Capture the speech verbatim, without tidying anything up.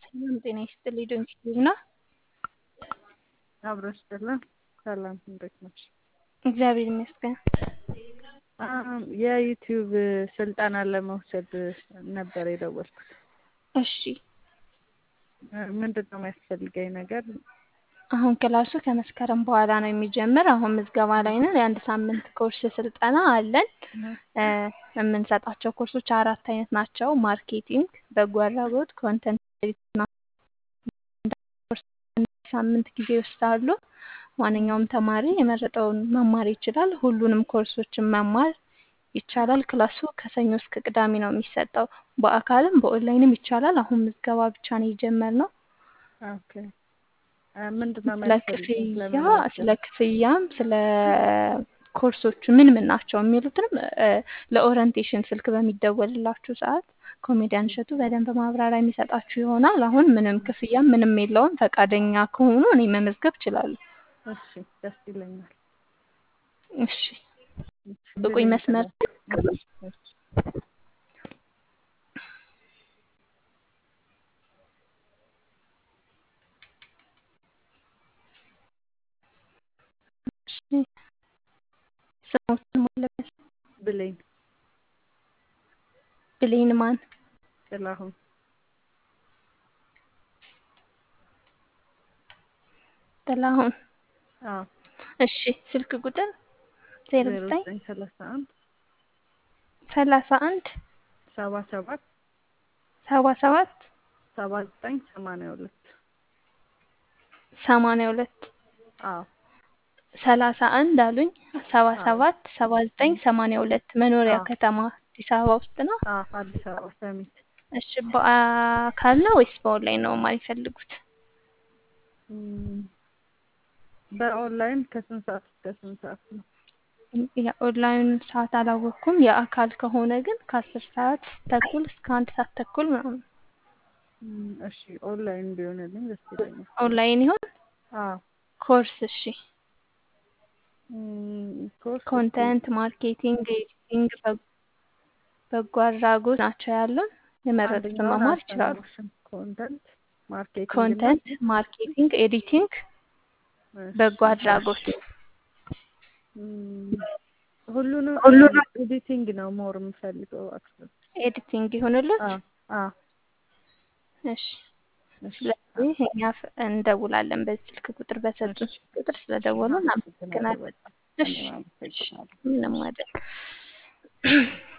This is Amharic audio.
ሰላም ጤና ይስጥልኝ። ዶንኪ ቲዩብ ነው። አብሮሽ አይደለም። ሰላም እንዴት ነሽ? እግዚአብሔር ይመስገን። አም የዩቲዩብ ስልጠና ለመውሰድ ነበር የደወልኩት። እሺ ምንድን ነው የሚያስፈልገኝ ነገር? አሁን ክላሱ ከመስከረም በኋላ ነው የሚጀምር። አሁን ምዝገባ ላይ ነን። የአንድ ሳምንት ኮርስ ስልጠና አለን። እ የምንሰጣቸው ኮርሶች አራት አይነት ናቸው። ማርኬቲንግ፣ በጎ አድራጎት፣ ኮንተንት ሳምንት ጊዜ ይወስዳሉ። ማንኛውም ተማሪ የመረጠውን መማር ይችላል። ሁሉንም ኮርሶችን መማር ይቻላል። ክላሱ ከሰኞ እስከ ቅዳሜ ነው የሚሰጠው። በአካልም በኦንላይንም ይቻላል። አሁን ምዝገባ ብቻ ነው የጀመርነው። ኦኬ ምንድን ነው ስለ የሚያስፈልገኝ? ክፍያ ስለ ክፍያም ስለ ኮርሶቹ ምን ምን ናቸው የሚሉትንም እ ለኦሪንቴሽን ስልክ በሚደወልላችሁ ሰዓት ኮሜዲያን እሸቱ በደንብ ማብራሪያ የሚሰጣችሁ ይሆናል። አሁን ምንም ክፍያም ምንም የለውም። ፈቃደኛ ከሆኑ እኔ መመዝገብ እችላለሁ። እሺ ደስ ይለኛል። እሺ ብቁኝ መስመር እሺ ስሞትን ሞለበት ብሌን ብሌን ማን? ጥላሁን ጥላሁን። አዎ እሺ ስልክ ቁጥር ዜሮ ዜሮ ዘጠኝ ዘጠኝ ሰላሳ አንድ ሰላሳ አንድ ሰባ ሰባት ሰባ ሰባት ሰባ ዘጠኝ ሰማንያ ሁለት ሰማንያ ሁለት አዎ ሰላሳ አንድ አሉኝ። ሰባ አዎ ሰባት ሰባ ዘጠኝ ሰማንያ ሁለት መኖሪያ አዎ ከተማ አዲስ አበባ ውስጥ ነው። አዎ አዲስ አበባ ሰሚት። እሺ በአካል ነው ወይስ በኦንላይን ነው መማር የፈለጉት? እም፣ በኦንላይን ከስንት ሰዓት እስከ ስንት ሰዓት ነው? የኦንላይን ሰዓት አላወቅኩም። የአካል ከሆነ ግን ከአስር ሰዓት ተኩል እስከ አንድ ሰዓት ተኩል ምናምን። እም፣ እሺ ኦንላይን ቢሆንልኝ ደስ ይለኛል። ኦንላይን ይሆን አዎ ኮርስ? እሺ እም፣ ኮርስ እስኪ ኮንተንት ማርኬቲንግ፣ ኤዲቲንግ፣ በ- በጎ አድራጎት ናቸው ያሉን። የመረጡትን አንደኛውን መማር ይችላሉ። አልሰማሁሽም። ኮንተንት ማርኬቲንግ እና ኮንተንት ማርኬቲንግ፣ ኤዲቲንግ፣ በጎ እሺ አድራጎት። እም፣ ሁሉንም ሁሉንም ኤዲቲንግ ነው ሞር የምፈልገው አክቹዋሊ። ኤዲቲንግ ይሆንልዎት? አዎ አዎ እሺ እሺ ስለዚህ እኛ ፍ- እንደውላለን በዚህ ስልክ ቁጥር በሰጡን እሺ ስልክ ቁጥር እሺ ስለደወሉ አመሰግናለሁ እናመሰግናለን። በጣም እሺ እኔም እሺ አመሰግናለሁ። ምንም አይደል።